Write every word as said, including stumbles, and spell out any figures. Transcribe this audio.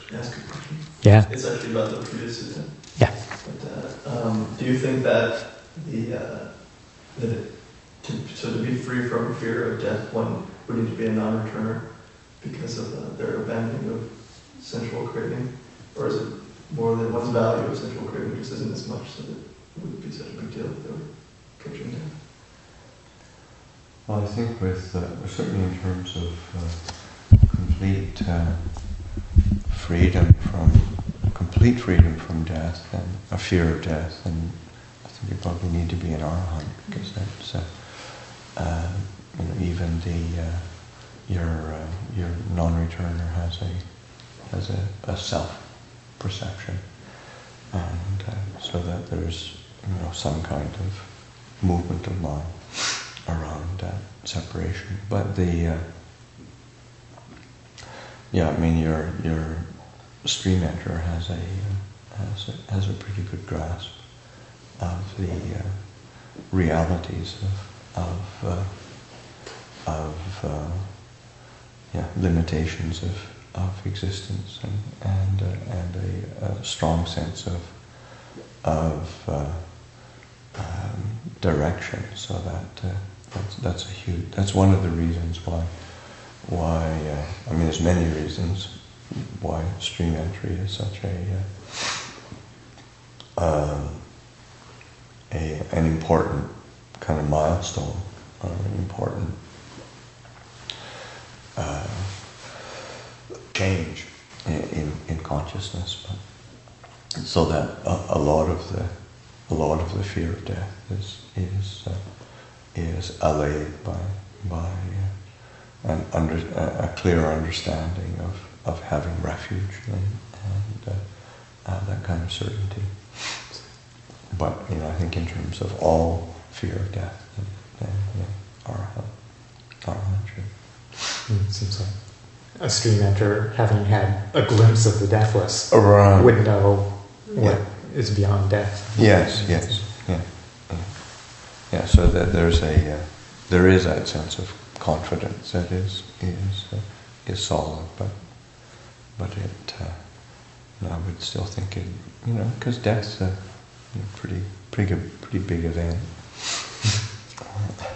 ask a question? Yeah. It's actually about the Purusha Sutta. Yeah. But, uh, um, do you think that the uh, that it, to, so to be free from fear of death, one would need to be a non-returner because of uh, their abandoning of sensual craving, or is it more that one's value of sensual craving just isn't as much, so that it wouldn't be such a big deal if they were approaching death? Well, I think with uh, certainly in terms of uh, complete uh, freedom from complete freedom from death and a fear of death, and I think you probably need to be an arahant, because that's uh, uh, you know, even the uh, your uh, your non-returner has a has a, a self-perception, and uh, so that there's, you know, some kind of movement of mind around uh, separation. But the uh, yeah, I mean, your your stream enter has a uh, has a, has a pretty good grasp of the uh, realities of of uh, of uh, yeah, limitations of of existence, and and uh, and a, a strong sense of of uh, um, direction. So that uh, that's that's a huge. That's one of the reasons why why uh, I mean, there's many reasons why stream entry is such a uh, um, a an important kind of milestone, or an important uh, change in, in, in consciousness. But so that a, a lot of the a lot of the fear of death is is uh, is allayed by by uh, an under a clear understanding of, of having refuge and, and uh, uh, that kind of certainty. But, you know, I think in terms of all fear of death, then, then yeah, arahant, arahantry. It seems like a stream enter, having had a glimpse of the deathless, Right. would know what Yeah. is beyond death. Yes, yes, yeah, yeah. Yeah, so that there's a uh, there is that sense of confidence that is is uh, is solid, but but it uh, I would still think it, you know, because death's a you know, pretty pretty good, pretty big event.